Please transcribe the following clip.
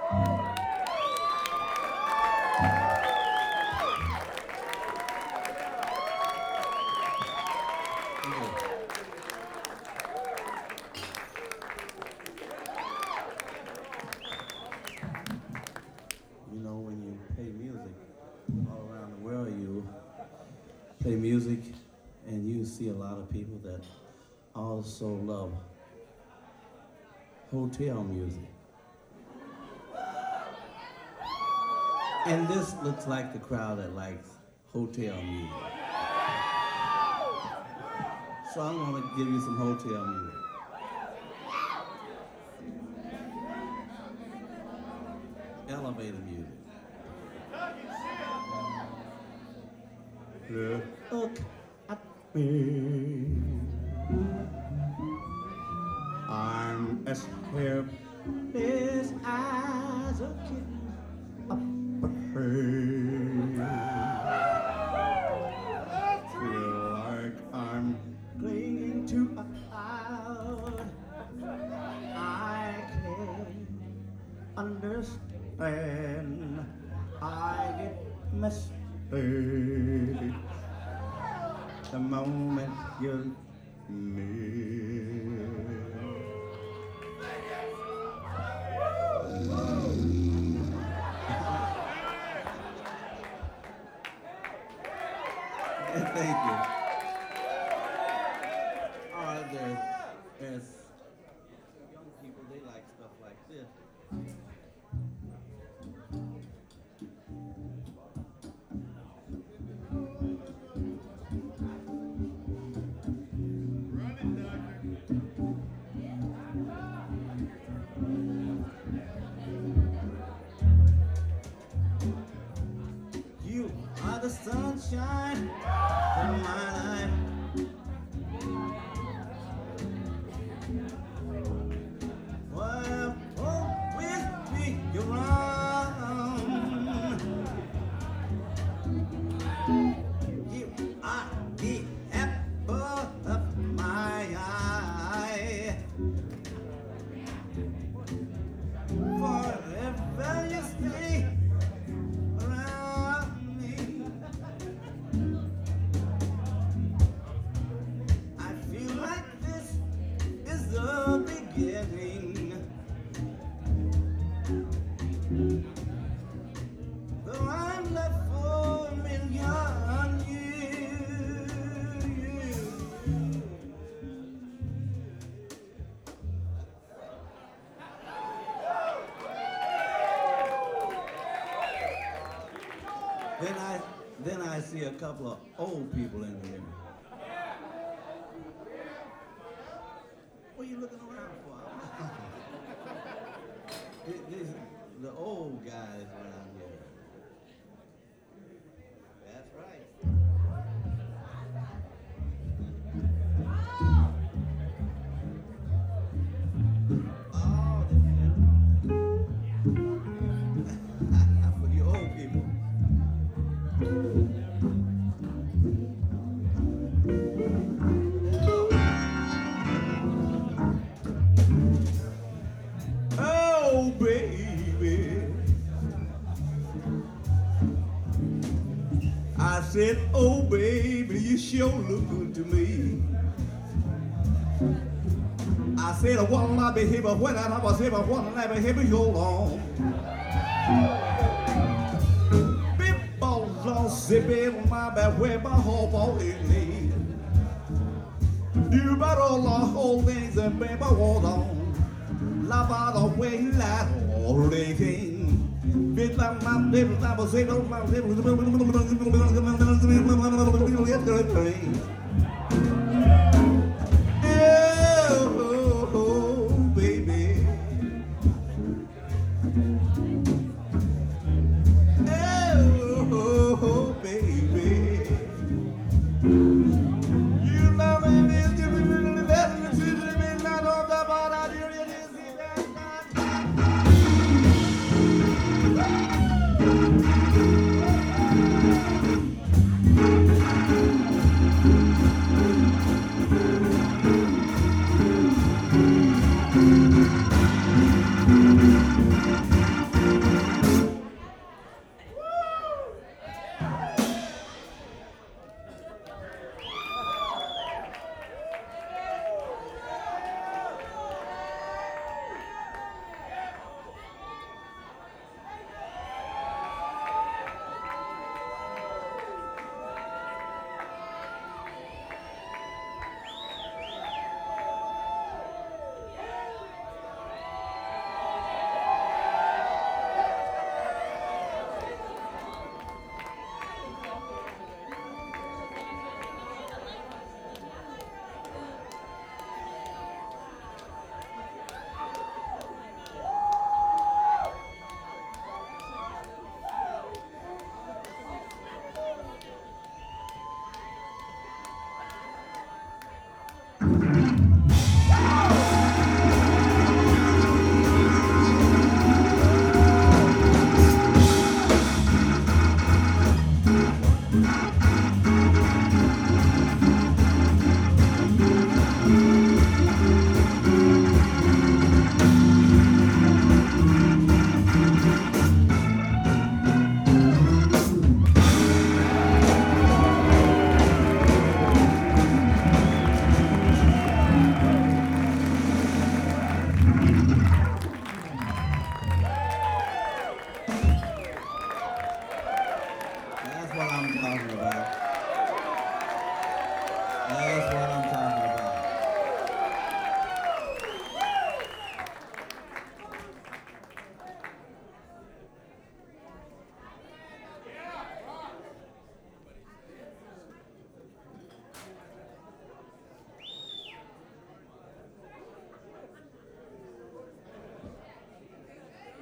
You know, when you play music all around the world, you play music and you see a lot of people that also love hotel music. And this looks like the crowd that likes hotel music. So I'm going to give you some hotel music. Elevator music. Look at me. I'm as helpless as a kitten up a tree. Feel like I'm clinging to a cloud. I can't understand. I get messed the moment you're near. Thank you. All right, there's young people, they like stuff like this. You are the sunshine of my life. Well, oh, with me you're wrong. You are the apple of my eye. Forever you stay around me. I feel like this is the beginning. Though I'm left for a million years. Then I see a couple of old people in here. What are you looking around for? These the old guys around here. That's right. Oh, for you old people. Oh, baby. I said, oh, baby, you sure look good to me. I said, I want to be here, but when I was here, I want to be here for so long. People don't say, baby, my bad, where my whole body leaves. You better all the whole things and baby, hold on. La ba the way la everything. Bit like my little number, say no, my little oh, baby.